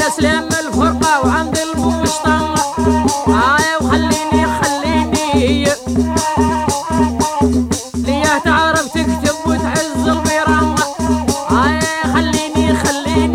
يا سلام الفرقة وعند المشطة وخليني ليه تعرف تكتب وتعز البيرة خليني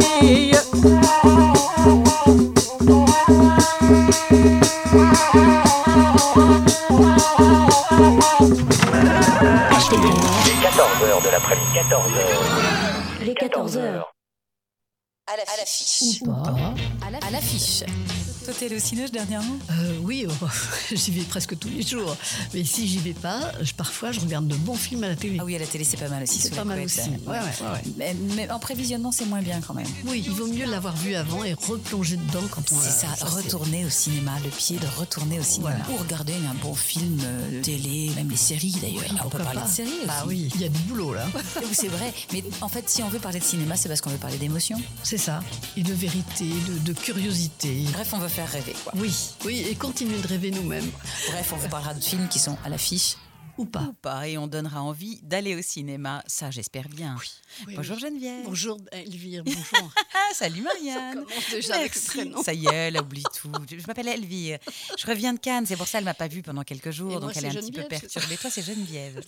Les 14h de l'après-midi, 14h. Les 14h. À l'affiche. Ou pas. À l'affiche. Toi, t'es allé au ciné dernièrement ? Oui, j'y vais presque tous les jours. Mais si j'y vais pas, parfois je regarde de bons films à la télé. Ah oui, à la télé, c'est pas mal aussi. C'est pas mal aussi. Ouais. Mais en prévisionnement, c'est moins bien quand même. Oui, il vaut mieux l'avoir vu avant et replonger dedans quand on C'est ça, retourner au cinéma, le pied de retourner au cinéma. Voilà. Ou regarder un bon film télé, même les séries d'ailleurs. Oui, on peut parler pas. de séries aussi. Ah oui, il y a du boulot là. Oui, c'est vrai. Mais en fait, si on veut parler de cinéma, c'est parce qu'on veut parler d'émotion. C'est ça. Et de vérité, de curiosité. Bref, on veut faire rêver, quoi. Oui, et continuer de rêver nous-mêmes. Bref, on vous parlera de films qui sont à l'affiche. Ou pas. Et on donnera envie d'aller au cinéma, ça j'espère bien. Oui, bonjour oui. Geneviève. Bonjour Elvire, bonjour. Salut Marianne. Ça commence déjà avec ce prénom. Ça y est, elle oublie tout. Je m'appelle Elvire. Je reviens de Cannes, c'est pour ça qu'elle ne m'a pas vue pendant quelques jours, donc elle est un petit peu perturbée. Toi, c'est Geneviève.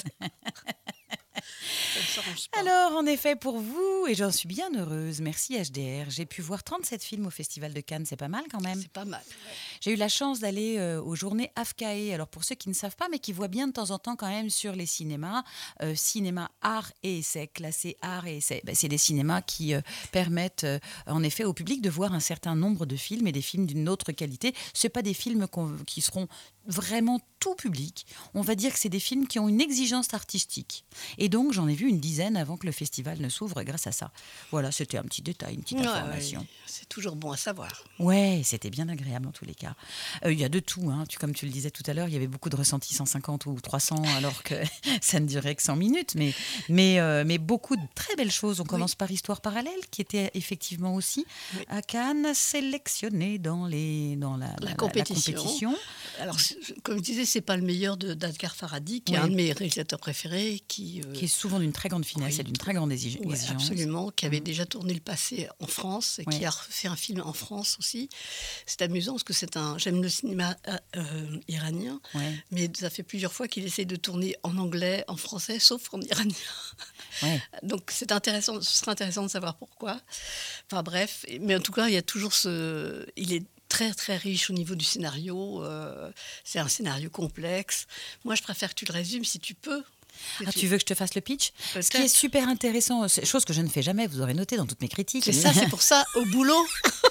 Alors, en effet, pour vous, et j'en suis bien heureuse, merci HDR, j'ai pu voir 37 films au Festival de Cannes, c'est pas mal quand même. C'est pas mal. Ouais. J'ai eu la chance d'aller aux journées AFCAE. Alors, pour ceux qui ne savent pas, mais qui voient bien de temps en temps quand même sur les cinémas, cinéma art et essai, classé art et essai. C'est des cinémas qui permettent en effet au public de voir un certain nombre de films et des films d'une autre qualité. Ce pas des films qui seront vraiment tout public. On va dire que c'est des films qui ont une exigence artistique. Et donc, j'en ai vu une dizaine avant que le festival ne s'ouvre grâce à ça. Voilà, c'était un petit détail, une petite information. Ouais, c'est toujours bon à savoir. Ouais, c'était bien agréable en tous les cas. Il y a de tout, hein. Comme tu le disais tout à l'heure, il y avait beaucoup de ressentis 150 ou 300 alors que ça ne durait que 100 minutes. Mais beaucoup de très belles choses. On commence par Histoire parallèle, qui était effectivement aussi à Cannes, sélectionné dans la compétition. Alors, comme je disais, c'est pas le meilleur d'Adghar Farhadi, qui est un de mes réalisateurs préférés, qui est souvent d'une très grande finesse et d'une très grande exigence. Absolument, qui avait déjà tourné le passé en France et qui a fait un film en France aussi. C'est amusant parce que j'aime le cinéma iranien, mais ça fait plusieurs fois qu'il essaye de tourner en anglais, en français, sauf en iranien. Donc ce sera intéressant de savoir pourquoi. Enfin bref, mais en tout cas, il y a toujours il est très très riche au niveau du scénario. C'est un scénario complexe. Moi, je préfère que tu le résumes si tu peux. Tu veux que je te fasse le pitch ? Peut-être. Ce qui est super intéressant, chose que je ne fais jamais, vous aurez noté dans toutes mes critiques. C'est pour ça, au boulot.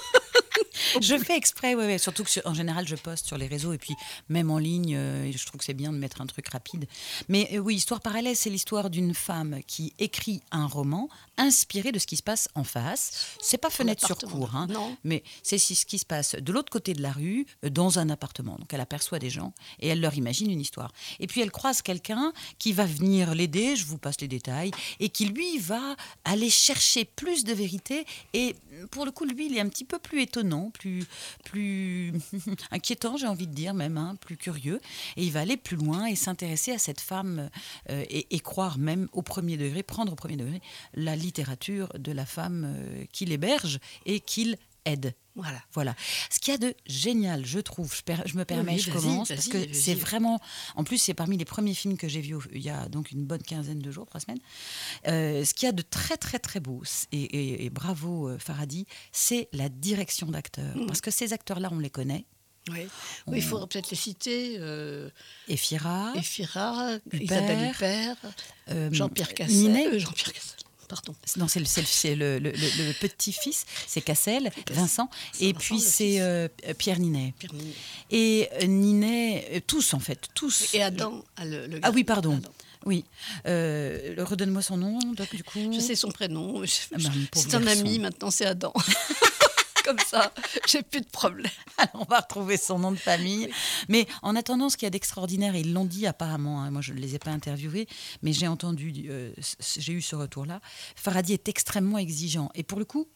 Je fais exprès, surtout qu'en général, je poste sur les réseaux et puis même en ligne, je trouve que c'est bien de mettre un truc rapide. Mais oui, Histoire parallèle, c'est l'histoire d'une femme qui écrit un roman inspiré de ce qui se passe en face. C'est pas fenêtre sur cour, hein, mais c'est ce qui se passe de l'autre côté de la rue, dans un appartement. Donc elle aperçoit des gens et elle leur imagine une histoire. Et puis elle croise quelqu'un qui va venir l'aider, je vous passe les détails, et qui lui va aller chercher plus de vérité. Et pour le coup, lui, il est un petit peu plus étonnant, plus inquiétant, j'ai envie de dire même, hein, plus curieux. Et il va aller plus loin et s'intéresser à cette femme et croire même prendre au premier degré la littérature de la femme qu'il héberge et qu'il aide. Voilà. Ce qu'il y a de génial, je trouve, je me permets, je commence, parce que c'est vraiment... En plus, c'est parmi les premiers films que j'ai vus il y a donc une bonne quinzaine de jours, 3 semaines. Ce qu'il y a de très, très, très beau, et bravo Farhadi, c'est la direction d'acteurs. Parce que ces acteurs-là, on les connaît. Oui, il faudrait peut-être les citer. Efira, Isabelle Huppert, Jean-Pierre Cassel. Jean-Pierre Cassel. Pardon. Non, c'est le petit-fils, c'est Cassel, Vincent, et puis c'est Pierre Ninet. Et Ninet, tous en fait, tous. Et Adam, le gars. Ah oui, pardon. Adam. Oui. Redonne-moi son nom, donc, du coup. Je sais son prénom. C'est un ami, maintenant c'est Adam. Comme ça, j'ai plus de problème. Alors, on va retrouver son nom de famille. Oui. Mais en attendant, ce qu'il y a d'extraordinaire, et ils l'ont dit apparemment, hein, moi je ne les ai pas interviewés, mais j'ai eu ce retour-là, Farhadi est extrêmement exigeant. Et pour le coup,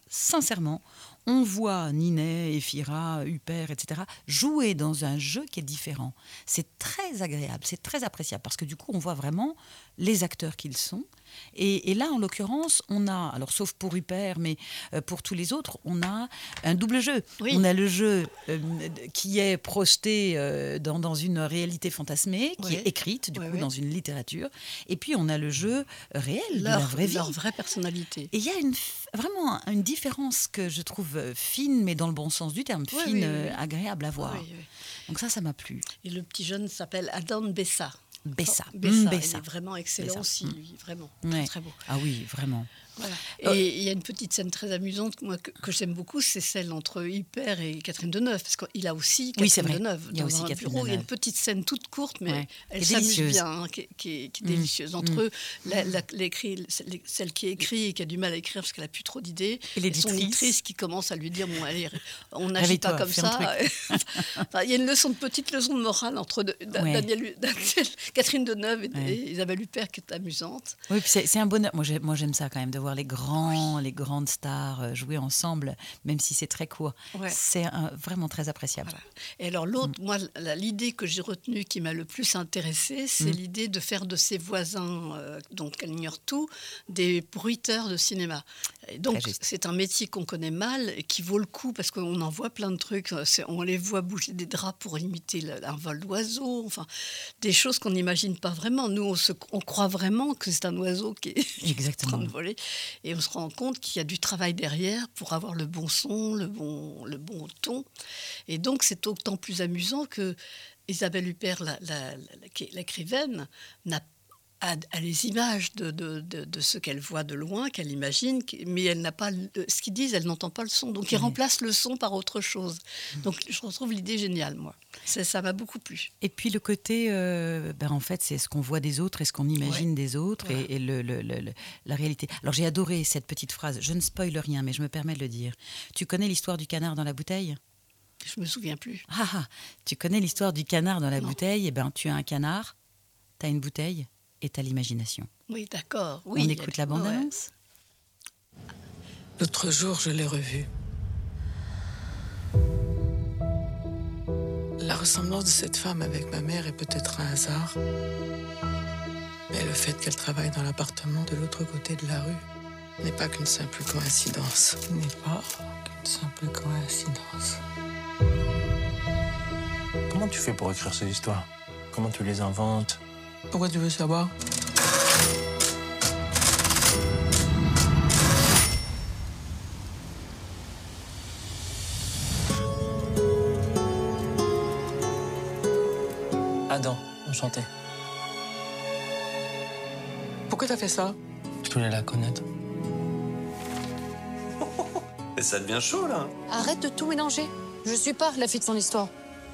sincèrement, on voit Ninet, Ephira, Huppert, etc. jouer dans un jeu qui est différent. C'est très agréable, c'est très appréciable parce que du coup, on voit vraiment les acteurs qu'ils sont. Et là, en l'occurrence, on a, alors sauf pour Huppert, mais pour tous les autres, on a un double jeu. Oui. On a le jeu qui est projeté dans une réalité fantasmée, qui est écrite, du coup, dans une littérature. Et puis, on a le jeu réel, de la vraie vie. Leur vraie personnalité. Et il y a vraiment une différence que je trouve fine, mais dans le bon sens du terme, agréable à voir. Donc ça m'a plu. Et le petit jeune s'appelle Adam Bessa. Bessa. Il est vraiment excellent aussi, lui, vraiment. Ouais. Très beau. Ah oui, vraiment. Voilà. Et il y a une petite scène très amusante moi, que j'aime beaucoup, c'est celle entre Huppert et Catherine Deneuve, parce qu'il a aussi Catherine Deneuve il y a aussi dans un Catherine bureau. Deneuve. Il y a une petite scène toute courte, mais elle qui est s'amuse délicieuse. bien, hein, qui est délicieuse. Entre eux, celle qui écrit et qui a du mal à écrire parce qu'elle n'a plus trop d'idées, et son éditrice qui commence à lui dire bon, allez, on n'agit pas comme ça. Enfin, il y a une petite leçon de morale entre Catherine Deneuve et Isabelle Huppert qui est amusante. Oui, puis c'est un bonheur. Moi, j'aime ça quand même, de voir les grandes stars jouer ensemble, même si c'est très court. Ouais. C'est vraiment très appréciable. Voilà. Et alors l'autre, moi, l'idée que j'ai retenue qui m'a le plus intéressée, c'est l'idée de faire de ses voisins, donc elle ignore tout, des bruiteurs de cinéma. Et donc c'est un métier qu'on connaît mal et qui vaut le coup parce qu'on en voit plein de trucs. On les voit bouger des draps pour imiter un vol d'oiseau, enfin des choses qu'on n'imagine pas vraiment. Nous, on croit vraiment que c'est un oiseau qui est en train de voler. Et on se rend compte qu'il y a du travail derrière pour avoir le bon son, le bon ton. Et donc, c'est d'autant plus amusant que Isabelle Huppert, l'écrivaine, a les images de ce qu'elle voit de loin, qu'elle imagine, mais elle n'a pas ce qu'ils disent, elle n'entend pas le son. Donc, ils remplacent le son par autre chose. Donc, je retrouve l'idée géniale, moi. Ça m'a beaucoup plu. Et puis, le côté, en fait, c'est ce qu'on voit des autres et ce qu'on imagine des autres et la réalité. Alors, j'ai adoré cette petite phrase. Je ne spoile rien, mais je me permets de le dire. Tu connais l'histoire du canard dans la bouteille ? Je me souviens plus. Tu connais l'histoire du canard dans la bouteille ? Eh bien, tu as un canard, tu as une bouteille et tu as l'imagination. Oui, d'accord. Oui, on écoute la bande-annonce. L'autre jour, je l'ai revue. La ressemblance de cette femme avec ma mère est peut-être un hasard. Mais le fait qu'elle travaille dans l'appartement de l'autre côté de la rue n'est pas qu'une simple coïncidence. Comment tu fais pour écrire ces histoires ? Comment tu les inventes ? Pourquoi tu veux savoir ? Adam, enchanté. Pourquoi t'as fait ça ? Je voulais la connaître. Et ça devient chaud, là. Arrête de tout mélanger. Je suis pas la fille de son histoire.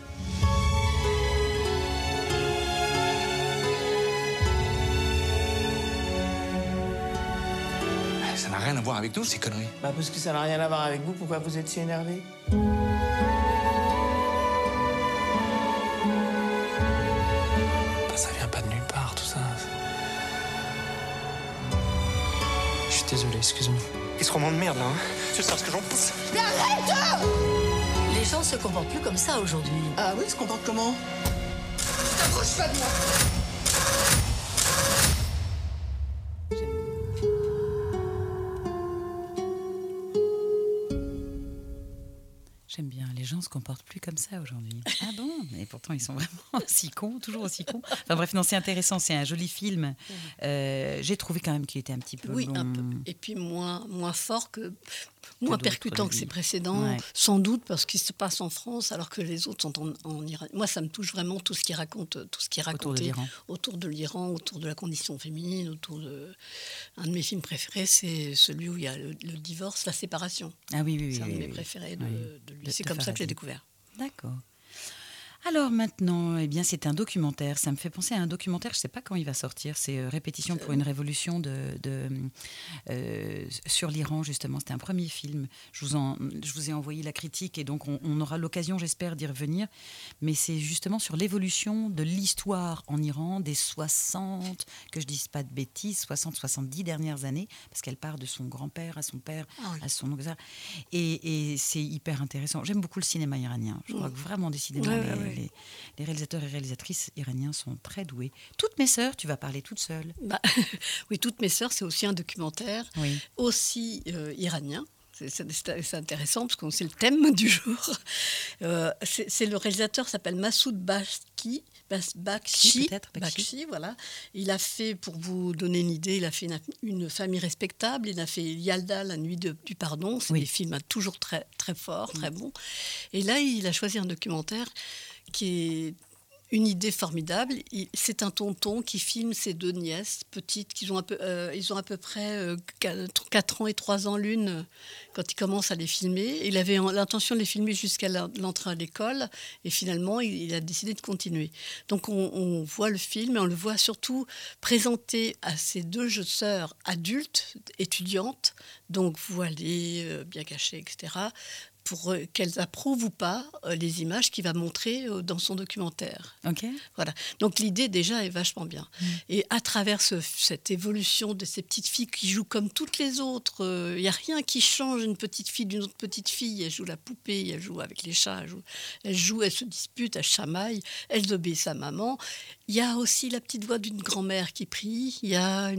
Ça n'a rien à voir avec nous, ces conneries. Parce que ça n'a rien à voir avec vous, pourquoi vous êtes si énervé ? Ça vient pas de nulle part, tout ça. Je suis désolé, excuse-moi. Qu'est-ce qu'on de merde, là, hein ? Tu sais ce que j'en pense ? Mais arrête ! Les gens se comportent plus comme ça aujourd'hui. Ah oui, se comportent comment ? T'approches pas de moi. J'aime bien, les gens se comportent plus comme ça aujourd'hui. Ah bon ? Mais pourtant, ils sont vraiment aussi cons, toujours aussi cons. Enfin bref, non, c'est intéressant, c'est un joli film. J'ai trouvé quand même qu'il était un petit peu long. Un peu. Et puis moins fort moins percutant que ses précédents, sans doute parce qu'il se passe en France alors que les autres sont en Iran. Moi, ça me touche vraiment tout ce qui raconte, tout ce qui est raconté autour de l'Iran, autour de la condition féminine, un de mes films préférés, c'est celui où il y a le divorce, la séparation. Ah oui. C'est un de mes préférés de lui. C'est comme ça que je l'ai découvert. D'accord. Alors maintenant, eh bien, c'est un documentaire. Ça me fait penser à un documentaire, je ne sais pas quand il va sortir. C'est Répétition pour une révolution sur l'Iran, justement. C'était un premier film. Je vous ai envoyé la critique et donc on aura l'occasion, j'espère, d'y revenir. Mais c'est justement sur l'évolution de l'histoire en Iran des 60, que je ne dise pas de bêtises, 60-70 dernières années, parce qu'elle part de son grand-père à son père, à son oncle. Et c'est hyper intéressant. J'aime beaucoup le cinéma iranien. Je crois que vraiment, décidément, les réalisateurs et réalisatrices iraniens sont très doués. Toutes mes sœurs, tu vas parler toute seule. Oui, Toutes mes sœurs, c'est aussi un documentaire, aussi iranien. C'est intéressant parce que c'est le thème du jour. C'est le réalisateur s'appelle Massoud Bakshi, voilà. Il a fait, pour vous donner une idée, il a fait une famille respectable. Il a fait Yalda, la nuit du pardon. C'est des films toujours très très forts, très bons. Et là, il a choisi un documentaire qui est une idée formidable. C'est un tonton qui filme ses deux nièces petites, ils ont à peu près 4 ans et 3 ans l'une quand il commence à les filmer. Il avait l'intention de les filmer jusqu'à l'entrée à l'école et finalement il a décidé de continuer. Donc on voit le film et on le voit surtout présenté à ses deux jeunes sœurs adultes, étudiantes, donc voilées, bien cachées, etc., pour qu'elles approuvent ou pas les images qu'il va montrer dans son documentaire. Voilà. Donc l'idée déjà est vachement bien. Et à travers cette évolution de ces petites filles qui jouent comme toutes les autres, il n'y a rien qui change une petite fille d'une autre petite fille. Elle joue la poupée, elle joue avec les chats, elle se dispute, elle chamaille, elle obéit à maman. Il y a aussi la petite voix d'une grand-mère qui prie. Il y a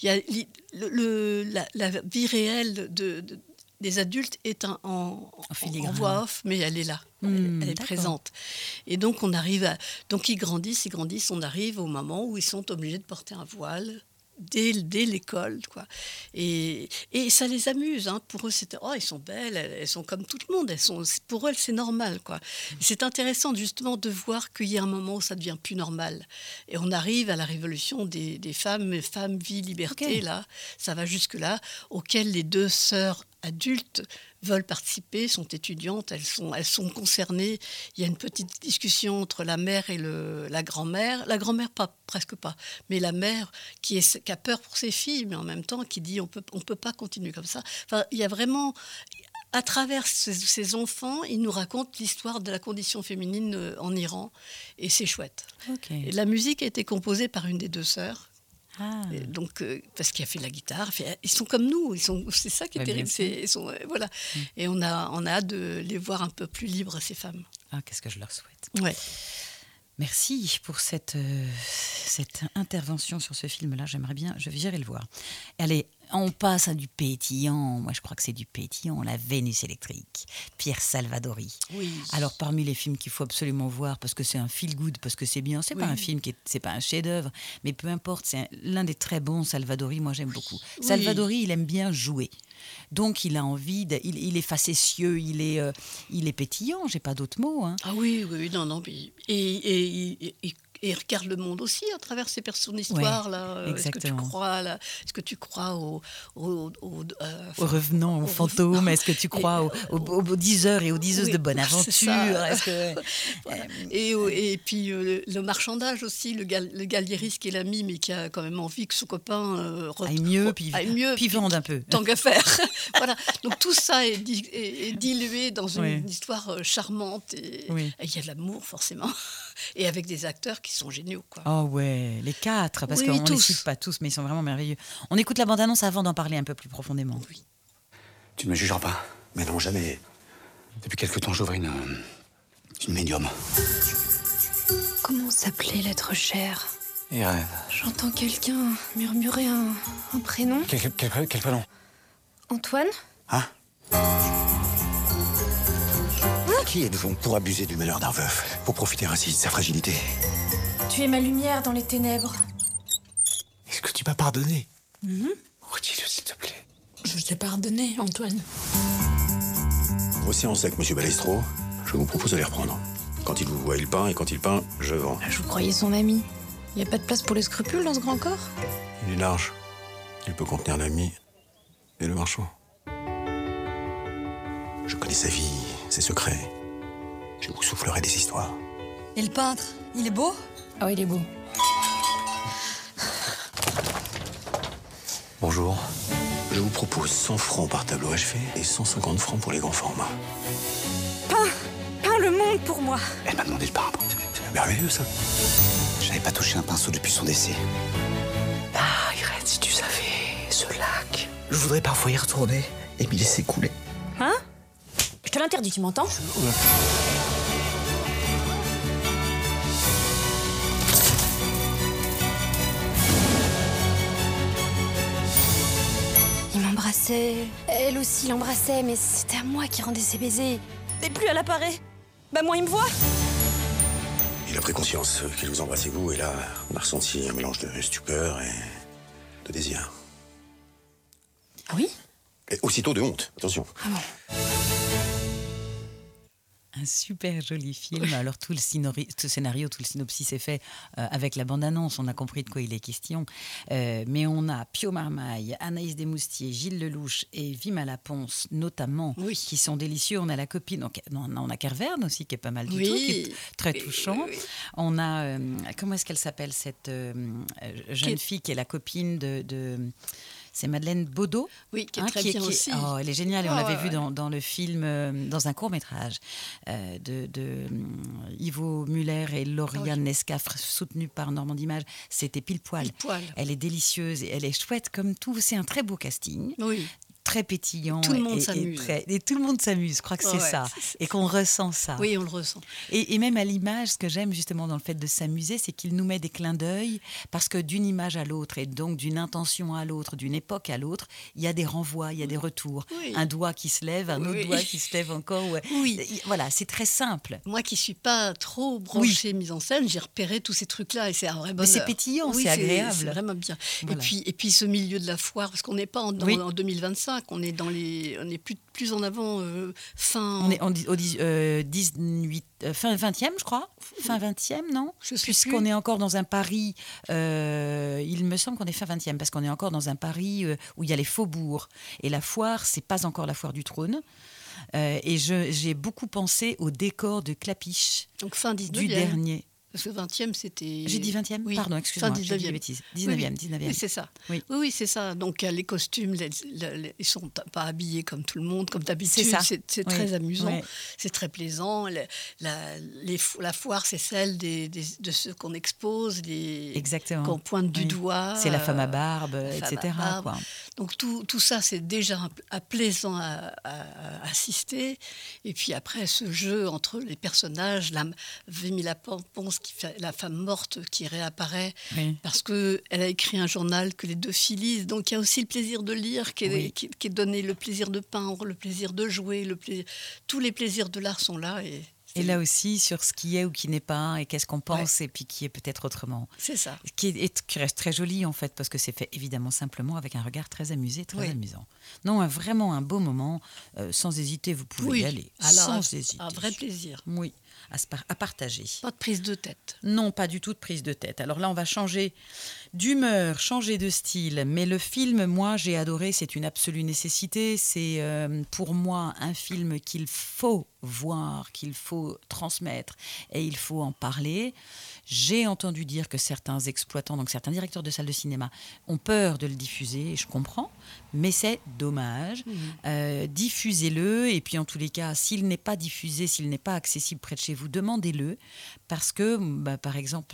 la vie réelle des adultes est en voix off, mais elle est là, elle est présente. Et donc ils grandissent, on arrive au moment où ils sont obligés de porter un voile dès l'école, quoi. Et ça les amuse, hein. Pour eux, c'était ils sont belles, elles sont comme tout le monde, pour elles c'est normal, quoi. Et c'est intéressant justement de voir qu'il y a un moment où ça devient plus normal. Et on arrive à la révolution des femmes, vie, liberté, là, ça va jusque là, auquel les deux sœurs adultes veulent participer, sont étudiantes, elles sont concernées. Il y a une petite discussion entre la mère et la grand-mère. La grand-mère, presque pas, mais la mère qui a peur pour ses filles, mais en même temps qui dit on peut pas continuer comme ça. Enfin, il y a vraiment, à travers ces enfants, ils nous racontent l'histoire de la condition féminine en Iran, et c'est chouette. Et la musique a été composée par une des deux sœurs. Et donc, parce qu'il a fait la guitare, ils sont comme nous, c'est ça qui est terrible. Voilà. Et on a hâte de les voir un peu plus libres, ces femmes. Qu'est-ce que je leur souhaite. Merci pour cette intervention sur ce film-là. J'aimerais bien, j'irai le voir. Allez, on passe à du pétillant. Moi, je crois que c'est du pétillant. La Vénus électrique. Pierre Salvadori. Oui. Alors, parmi les films qu'il faut absolument voir, parce que c'est un feel-good, parce que c'est bien, c'est pas un film c'est pas un chef-d'œuvre, mais peu importe, c'est l'un des très bons Salvadori. Moi, j'aime beaucoup. Salvadori, il aime bien jouer. Donc, il a envie, il est facétieux, il est pétillant, j'ai pas d'autres mots. Hein. Ah oui, non. Et regarde le monde aussi à travers son histoire là. Est-ce que tu crois aux revenants, aux fantômes? Est-ce que tu crois aux diseurs et aux diseuses de bonne aventure? Et puis le marchandage aussi, le galliériste qui est l'ami, mais qui a quand même envie que son copain aille mieux, puis vende un peu. Tant qu'à faire. Voilà. Donc tout ça est dilué dans une histoire charmante. Et il y a de l'amour forcément. Et avec des acteurs qui sont géniaux, quoi. Oh ouais, les 4, parce qu'on ne les cite pas tous, mais ils sont vraiment merveilleux. On écoute la bande-annonce avant d'en parler un peu plus profondément. Oui. Tu ne me jugeras pas? Mais non, jamais. Depuis quelque temps, j'ouvre une médium. Comment s'appelait l'être cher? Et rêve. J'entends quelqu'un murmurer un prénom. Quel prénom? Antoine? Hein? Qui êtes-vous pour abuser du malheur d'un veuf, pour profiter ainsi de sa fragilité? Tu es ma lumière dans les ténèbres. Est-ce que tu m'as pardonné? Redis-le, s'il te plaît. Je t'ai pardonné, Antoine. Vos séances avec Monsieur Balestro, je vous propose de les reprendre. Quand il vous voit, il peint, et quand il peint, je vends. Je vous croyais son ami. Il n'y a pas de place pour les scrupules dans ce grand corps? Il est large. Il peut contenir l'ami et le marchand. Je connais sa vie, ses secrets. Je vous soufflerai des histoires. Et le peintre, il est beau? Oh, il est beau. Bonjour. Je vous propose 100 francs par tableau achevé et 150 francs pour les grands formats. Peins le monde pour moi. Elle m'a demandé de peindre. C'est merveilleux, ça. Je n'avais pas touché un pinceau depuis son décès. Ah, Irène, si tu savais, ce lac. Je voudrais parfois y retourner et m'y laisser couler. Hein? Je te l'interdis, tu m'entends? Il m'embrassait. Elle aussi l'embrassait, mais c'était à moi qui rendais ses baisers. Et plus elle apparaît, bah moins il me voit. Il a pris conscience qu'il vous embrassait vous, et là, on a ressenti un mélange de stupeur et de désir. Ah oui? Et aussitôt de honte, attention. Ah bon? Un super joli film. Alors tout le scénario, tout le synopsis est fait avec la bande-annonce. On a compris de quoi il est question. Mais on a Pio Marmaille, Anaïs Desmoustiers, Gilles Lelouch et Vima Laponce notamment, qui sont délicieux. On a la copine, on a Kerverne aussi qui est pas mal du tout, qui est très touchant. On a, comment est-ce qu'elle s'appelle cette jeune fille qui est la copine de c'est Madeleine Baudot. Oui, qui est très bien aussi. Oh, elle est géniale. Et on l'avait vue dans le film, dans un court-métrage de Ivo Muller et Lauriane Nescafre, soutenu par Normand d'Images. C'était pile poil. Elle est délicieuse et elle est chouette comme tout. C'est un très beau casting. Oui. Très pétillant. Tout le monde s'amuse. Et tout le monde s'amuse, je crois que c'est ça. Et qu'on ressent ça. Oui, on le ressent. Et même à l'image, ce que j'aime justement dans le fait de s'amuser, c'est qu'il nous met des clins d'œil, parce que d'une image à l'autre, et donc d'une intention à l'autre, d'une époque à l'autre, il y a des renvois, il y a des retours. Oui. Un doigt qui se lève, un autre doigt qui se lève encore. Oui. Voilà, c'est très simple. Moi qui ne suis pas trop branchée mise en scène, j'ai repéré tous ces trucs-là et c'est un vrai bonheur. Mais c'est pétillant, c'est agréable. C'est vraiment bien. Voilà. Et puis ce milieu de la foire, parce qu'on n'est pas en 2025, on est on est plus en avant fin... On est au 18, fin 20e, je crois. Fin 20e, non? Puisqu'on est encore dans un Paris... il me semble qu'on est fin 20e, parce qu'on est encore dans un Paris où il y a les faubourgs. Et la foire, c'est pas encore la foire du trône. Et j'ai beaucoup pensé au décor de Clapiche. Donc fin 19e. Du dernier. Parce que 20e, c'était... J'ai dit 20e? Oui. Pardon, excuse-moi, j'ai dit des bêtises. 19e. Oui, c'est ça. Oui, c'est ça. Donc, les costumes, ils ne sont pas habillés comme tout le monde, comme d'habitude. C'est très amusant. Oui. C'est très plaisant. La foire, c'est celle de ceux qu'on expose, qu'on pointe du doigt. C'est la femme à barbe, etc. Quoi. Donc, tout ça, c'est déjà plaisant à assister. Et puis après, ce jeu entre les personnages, Vimy Laponce, qui fait la femme morte qui réapparaît parce qu'elle a écrit un journal que les deux filles lisent. Donc il y a aussi le plaisir de lire qui est donné, le plaisir de peindre, le plaisir de jouer, tous les plaisirs de l'art sont là. Et là aussi, sur ce qui est ou qui n'est pas, et qu'est-ce qu'on pense, et puis qui est peut-être autrement. C'est ça. Qui reste très joli, en fait, parce que c'est fait évidemment simplement, avec un regard très amusé, très amusant. Non, vraiment un beau moment. Sans hésiter, vous pouvez y aller. Alors, sans hésiter. Un vrai plaisir. Oui, à partager. Pas de prise de tête. Non, pas du tout de prise de tête. Alors là, on va changer d'humeur, changer de style. Mais le film, moi, j'ai adoré. C'est une absolue nécessité. C'est pour moi un film qu'il faut voir, qu'il faut transmettre et il faut en parler. J'ai entendu dire que certains exploitants, donc certains directeurs de salles de cinéma, ont peur de le diffuser, et je comprends, mais c'est dommage. Diffusez-le, et puis en tous les cas, s'il n'est pas diffusé, s'il n'est pas accessible près de chez vous, demandez-le, parce que, par exemple,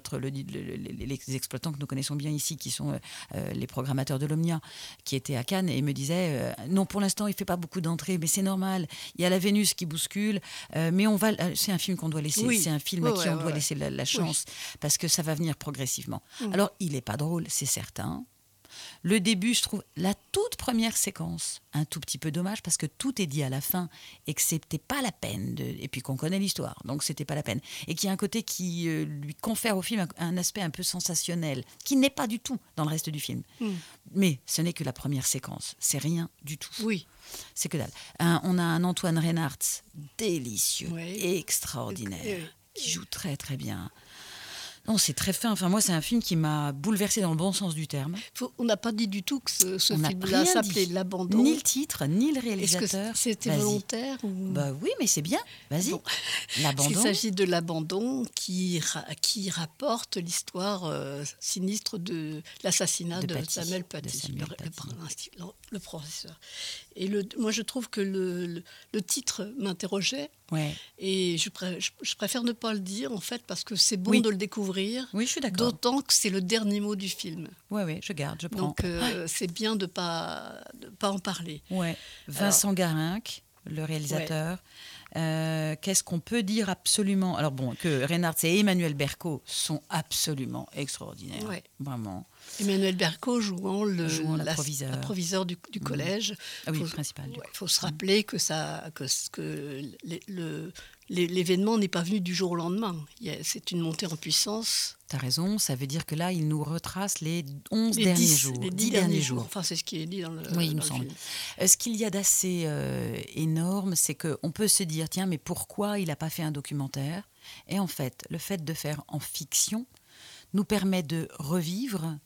les exploitants que nous connaissons bien ici, qui sont les programmateurs de l'Omnia, qui étaient à Cannes, et me disaient, non, pour l'instant, il ne fait pas beaucoup d'entrées, mais c'est normal, il y a la Vénus qui bouscule, mais c'est un film qu'on doit laisser, c'est un film à qui on doit laisser la chance, parce que ça va venir progressivement. Alors, il n'est pas drôle, c'est certain. Le début, je trouve, la toute première séquence, un tout petit peu dommage, parce que tout est dit à la fin, et que c'était pas la peine, et puis qu'on connaît l'histoire, donc c'était pas la peine. Et qu'il y a un côté qui lui confère au film un aspect un peu sensationnel, qui n'est pas du tout dans le reste du film. Mais ce n'est que la première séquence, c'est rien du tout. Oui. C'est que dalle. On a un Antoine Reinhardt délicieux, extraordinaire, qui joue très très bien. Non, c'est très fin. Enfin, moi, c'est un film qui m'a bouleversée dans le bon sens du terme. On n'a pas dit du tout que ce On film-là n'a rien s'appelait dit. L'Abandon. Ni le titre, ni le Est-ce réalisateur. que c'était Vas-y. volontaire ou... Bah oui, mais c'est bien. Vas-y. Bon. L'abandon. Il s'agit de l'abandon qui rapporte l'histoire sinistre de l'assassinat de Samuel Paty, le professeur. Et moi, je trouve que le titre m'interrogeait. Ouais. Et je préfère ne pas le dire, en fait, parce que c'est bon Oui. de le découvrir. Oui, je suis d'accord. D'autant que c'est le dernier mot du film. Oui, je garde, je prends. Donc, c'est bien de pas en parler. Ouais. Vincent Garinck, le réalisateur. Qu'est-ce qu'on peut dire absolument? Alors bon, que Reynard et Emmanuel Berco sont absolument extraordinaires. Ouais. Vraiment. Emmanuel Berco jouant l'approviseur du collège. Ah oui, le principal. Il faut se rappeler que l'événement n'est pas venu du jour au lendemain. C'est une montée en puissance. Tu as raison, ça veut dire que là, il nous retrace les 11 derniers jours. Les 10 derniers jours. Enfin, c'est ce qui est dit dans le Oui, il me semble. Ce qu'il y a d'assez énorme, c'est qu'on peut se dire, tiens, mais pourquoi il n'a pas fait un documentaire? Et en fait, le fait de faire en fiction nous permet de revivre...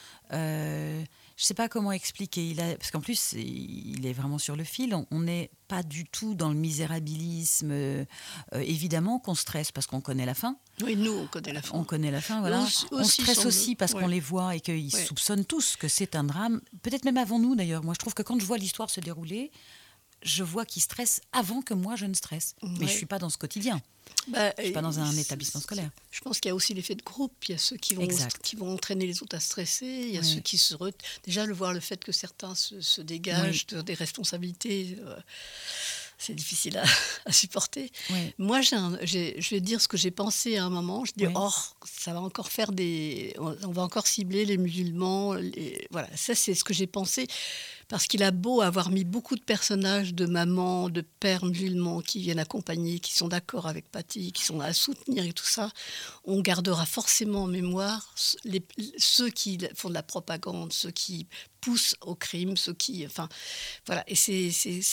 je ne sais pas comment expliquer, parce qu'en plus, il est vraiment sur le fil. On n'est pas du tout dans le misérabilisme. Évidemment qu'on stresse parce qu'on connaît la fin. Oui, nous, on connaît la fin. On connaît la fin, voilà. On stresse aussi parce qu'on les voit et qu'ils soupçonnent tous que c'est un drame. Peut-être même avant nous, d'ailleurs. Moi, je trouve que quand je vois l'histoire se dérouler, je vois qu'ils stressent avant que moi, je ne stresse. Mais je ne suis pas dans ce quotidien. Je ne suis pas dans un établissement scolaire. Je pense qu'il y a aussi l'effet de groupe. Il y a ceux qui vont entraîner les autres à stresser. Il y a ceux qui se... Déjà, le fait que certains se dégagent des responsabilités, c'est difficile à supporter. Oui. Moi, je vais dire ce que j'ai pensé à un moment. Je dis, ça va encore faire on va encore cibler les musulmans. Voilà, ça, c'est ce que j'ai pensé. Parce qu'il a beau avoir mis beaucoup de personnages de mamans, de pères musulmans qui viennent accompagner, qui sont d'accord avec Paty, qui sont là à soutenir et tout ça, on gardera forcément en mémoire ceux qui font de la propagande, ceux qui poussent au crime, ceux qui... Enfin, voilà. Et c'est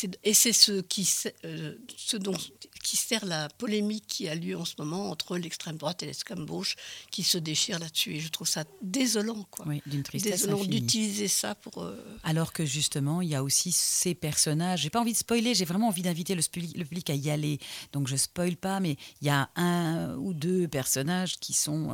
ce dont qui sert la polémique qui a lieu en ce moment entre l'extrême droite et l'extrême gauche qui se déchirent là-dessus. Et je trouve ça désolant, quoi. Oui, d'une tristesse infinie. D'utiliser ça pour... Alors que justement, il y a aussi ces personnages. J'ai pas envie de spoiler, j'ai vraiment envie d'inviter le public à y aller. Donc je spoile pas, mais il y a un ou deux personnages qui sont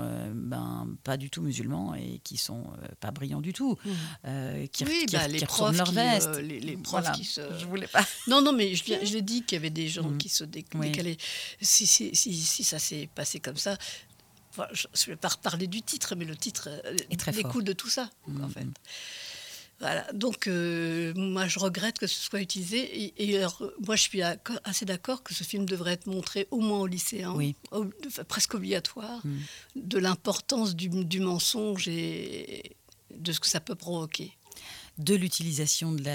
pas du tout musulmans et qui sont pas brillants du tout. Qui retournent leur veste. Les profs voilà, qui se... Je voulais pas. Non, mais je l'ai dit qu'il y avait des gens qui se décalaient. Si ça s'est passé comme ça, enfin, je ne vais pas reparler du titre, mais le titre découle de tout ça, en fait. Voilà, donc moi je regrette que ce soit utilisé et alors, moi je suis assez d'accord que ce film devrait être montré au moins aux lycéens, presque obligatoire, de l'importance du mensonge et de ce que ça peut provoquer. De l'utilisation de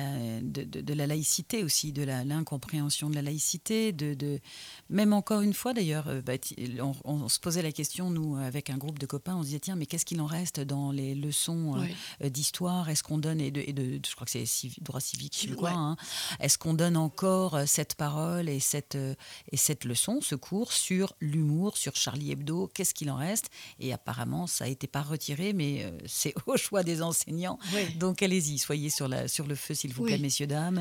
la laïcité aussi, de l'incompréhension de la laïcité, même encore une fois d'ailleurs, on se posait la question, nous, avec un groupe de copains, on se disait, tiens, mais qu'est-ce qu'il en reste dans les leçons d'histoire? Est-ce qu'on donne, je crois que c'est droit civique, est-ce qu'on donne encore cette parole et cette leçon, ce cours sur l'humour, sur Charlie Hebdo? Qu'est-ce qu'il en reste? Et apparemment, ça n'a été pas retiré, mais c'est au choix des enseignants. Donc, allez-y, soyez sur le feu, s'il vous plaît, messieurs, dames.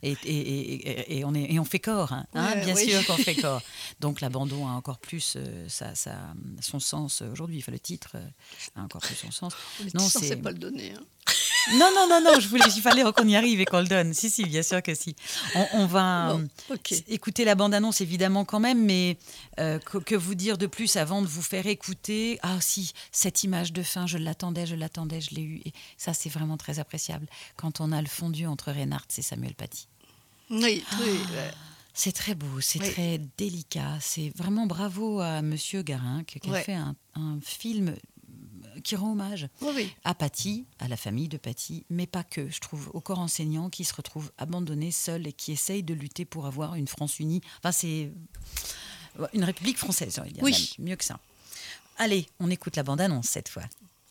Et on fait corps, bien sûr qu'on fait corps. Donc l'abandon a encore plus son sens aujourd'hui. Enfin, le titre a encore plus son sens. Non, c'est pas le donner. Non, il fallait qu'on y arrive et qu'on le donne. Si, bien sûr que si. On va écouter la bande-annonce, évidemment, quand même, mais que vous dire de plus avant de vous faire écouter? Ah si, cette image de fin, je l'attendais, je l'ai eue. Et ça, c'est vraiment très appréciable. Quand on a le fondu entre Reynard et Samuel Paty. Oui. C'est très beau, c'est très délicat. C'est vraiment bravo à Monsieur Garinck qui a fait un film qui rend hommage à Paty, à la famille de Paty, mais pas que, je trouve, au corps enseignant qui se retrouve abandonné, seul et qui essaye de lutter pour avoir une France unie. Enfin, c'est une République française, j'ai envie de dire, même, mieux que ça. Allez, on écoute la bande-annonce cette fois.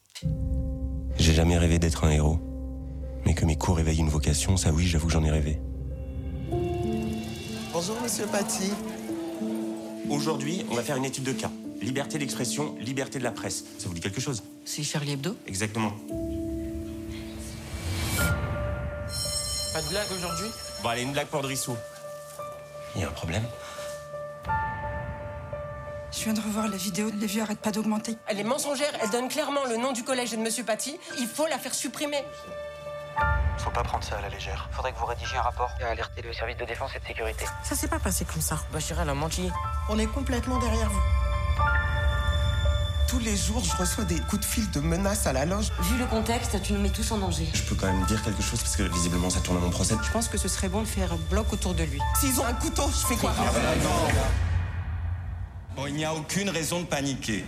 J'ai jamais rêvé d'être un héros, mais que mes cours éveillent une vocation, ça oui, j'avoue que j'en ai rêvé. Bonjour, monsieur Paty. Aujourd'hui, on va faire une étude de cas. Liberté d'expression, liberté de la presse. Ça vous dit quelque chose? C'est Charlie Hebdo? Exactement. Pas de blague aujourd'hui? Bon, allez, une blague pour Drissou. Il y a un problème? Je viens de revoir la vidéo, les vues arrêtent pas d'augmenter. Elle est mensongère, elle donne clairement le nom du collège et de Monsieur Paty. Il faut la faire supprimer. Faut pas prendre ça à la légère. Faudrait que vous rédigiez un rapport et alerter le service de défense et de sécurité. Ça s'est pas passé comme ça. Bachira, elle a menti. On est complètement derrière vous. Tous les jours, je reçois des coups de fil de menaces à la loge. Vu le contexte, tu nous mets tous en danger. Je peux quand même dire quelque chose parce que visiblement ça tourne à mon procès. Je pense que ce serait bon de faire un bloc autour de lui. S'ils ont un couteau, je fais quoi? Bon, il n'y a aucune raison de paniquer.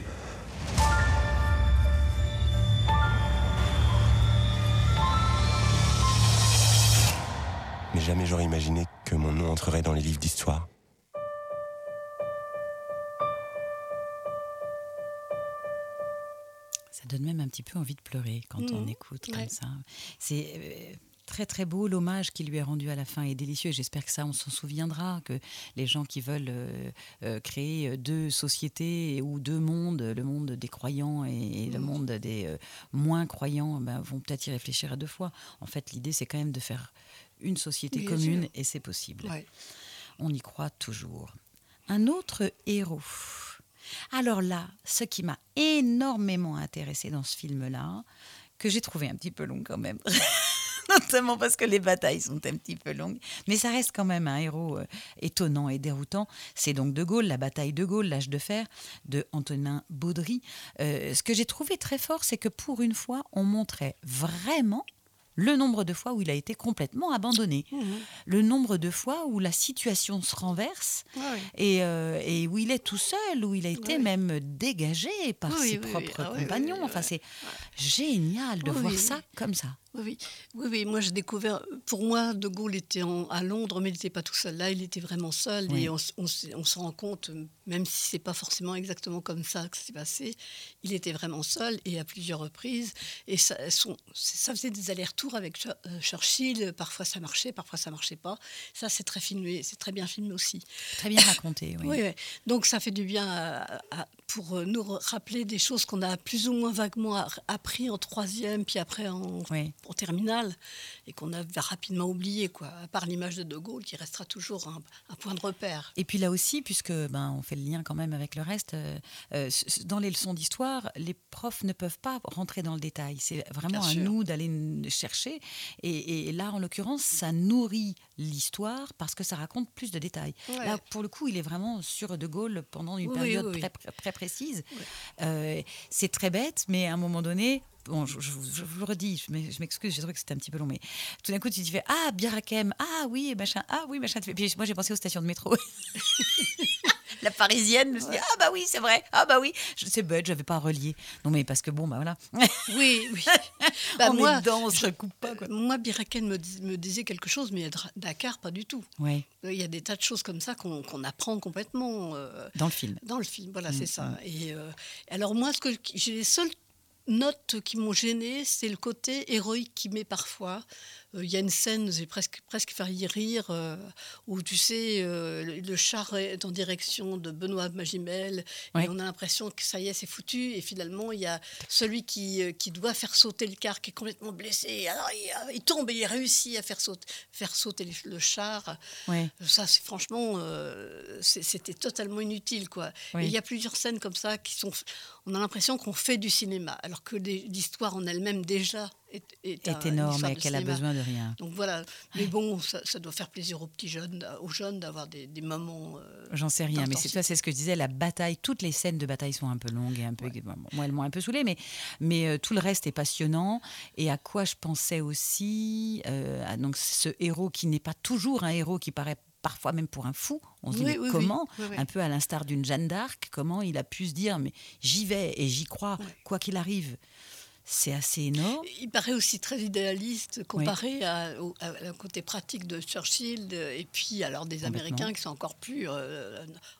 Mais jamais j'aurais imaginé que mon nom entrerait dans les livres d'histoire. Ça donne même un petit peu envie de pleurer quand on écoute comme ça. C'est très très beau, l'hommage qui lui est rendu à la fin est délicieux et j'espère que ça on s'en souviendra, que les gens qui veulent créer deux sociétés ou deux mondes, le monde des croyants et le monde des moins croyants, vont peut-être y réfléchir à deux fois. En fait l'idée c'est quand même de faire une société commune et c'est possible. Ouais. On y croit toujours. Un autre héros. Alors là, ce qui m'a énormément intéressée dans ce film-là, que j'ai trouvé un petit peu long quand même, notamment parce que les batailles sont un petit peu longues, mais ça reste quand même un héros étonnant et déroutant. C'est donc De Gaulle, la bataille de Gaulle, l'âge de fer, de Antonin Baudry. Ce que j'ai trouvé très fort, c'est que pour une fois, on montrait vraiment le nombre de fois où il a été complètement abandonné, le nombre de fois où la situation se renverse et où il est tout seul, où il a été même dégagé par ses propres compagnons. Enfin, c'est génial de voir ça comme ça. Oui, moi j'ai découvert, pour moi De Gaulle était à Londres, mais il n'était pas tout seul. Là, il était vraiment seul et on se rend compte, même si c'est pas forcément exactement comme ça que c'est passé, il était vraiment seul et à plusieurs reprises. Et ça faisait des allers-retours avec Churchill, parfois ça marchait pas. Ça, c'est très filmé, c'est très bien filmé aussi. Très bien raconté, oui. Oui. Donc ça fait du bien pour nous rappeler des choses qu'on a plus ou moins vaguement appris en troisième, puis après en terminale, et qu'on a rapidement oublié, quoi. À part l'image de Gaulle, qui restera toujours un point de repère. Et puis là aussi, puisque on fait le lien quand même avec le reste, dans les leçons d'histoire, les profs ne peuvent pas rentrer dans le détail. C'est vraiment à nous d'aller chercher. Et là, en l'occurrence, ça nourrit l'histoire parce que ça raconte plus de détails. Ouais. Là, pour le coup, il est vraiment sur De Gaulle pendant une période très précise. C'est très bête, mais à un moment donné, bon, je vous le redis, je m'excuse, j'ai trouvé que c'était un petit peu long, mais tout d'un coup, tu te fais « Ah, Bir Hakeim, ah oui, machin. » Puis moi, j'ai pensé aux stations de métro. La parisienne, je me suis dit « Ah bah oui, c'est vrai, ah bah oui. » C'est bête, je n'avais pas à relier. Non, mais parce que bon, voilà. Oui. Moi, on se coupe pas, quoi. Moi, Bir Hakeim me disait quelque chose, mais à Dakar, pas du tout. Ouais. Il y a des tas de choses comme ça qu'on apprend complètement. Dans le film. Dans le film, voilà, c'est ça. Et alors moi, j'ai les seules notes qui m'ont gênée, c'est le côté héroïque qu'il met parfois. Il y a une scène, j'ai presque failli rire, où tu sais, le char est en direction de Benoît Magimel, et on a l'impression que ça y est, c'est foutu, et finalement, il y a celui qui doit faire sauter le car, qui est complètement blessé, alors il tombe et il réussit à faire sauter le char. Ouais. Ça, c'est franchement, c'était totalement inutile, quoi. Oui. Et il y a plusieurs scènes comme ça on a l'impression qu'on fait du cinéma, alors que l'histoire en elle-même déjà est énorme et qu'elle a besoin de rien. Donc voilà, mais bon, ça doit faire plaisir aux jeunes d'avoir des moments. J'en sais rien, mais c'est ce que je disais, la bataille, toutes les scènes de bataille sont un peu longues et un peu. Moi, elles m'ont un peu saoulée, mais tout le reste est passionnant. Et à quoi je pensais aussi, donc ce héros qui n'est pas toujours un héros, qui paraît parfois même pour un fou, on se dit comment, un peu à l'instar d'une Jeanne d'Arc, comment il a pu se dire mais j'y vais et j'y crois, quoi qu'il arrive. C'est assez énorme. Il paraît aussi très idéaliste comparé au côté pratique de Churchill et puis alors des Américains qui sont encore plus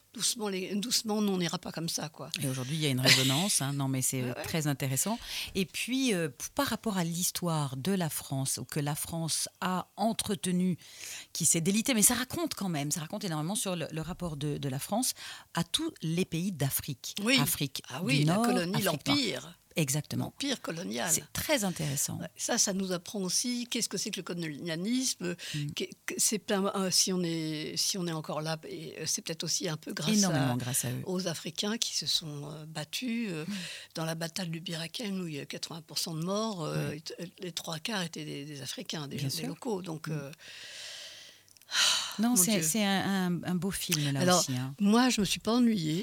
doucement, nous, on n'ira pas comme ça, quoi. Et aujourd'hui, il y a une résonance. Non, mais c'est très intéressant. Et puis, par rapport à l'histoire de la France, que la France a entretenue, qui s'est délitée, mais ça raconte énormément sur le rapport de la France à tous les pays d'Afrique. Oui. Afrique du Nord, la colonie, Afrique l'Empire. Nord. Exactement. L'Empire colonial. C'est très intéressant. Ouais, ça nous apprend aussi qu'est-ce que c'est que le colonialisme. C'est plein, si on est encore là, et c'est peut-être aussi un peu grâce à eux. Aux Africains qui se sont battus dans la bataille du Bir Hakeim où il y a 80% de morts. Les 3/4 étaient des Africains, des locaux. Donc non, c'est un beau film là. Alors, aussi. Moi, je me suis pas ennuyée.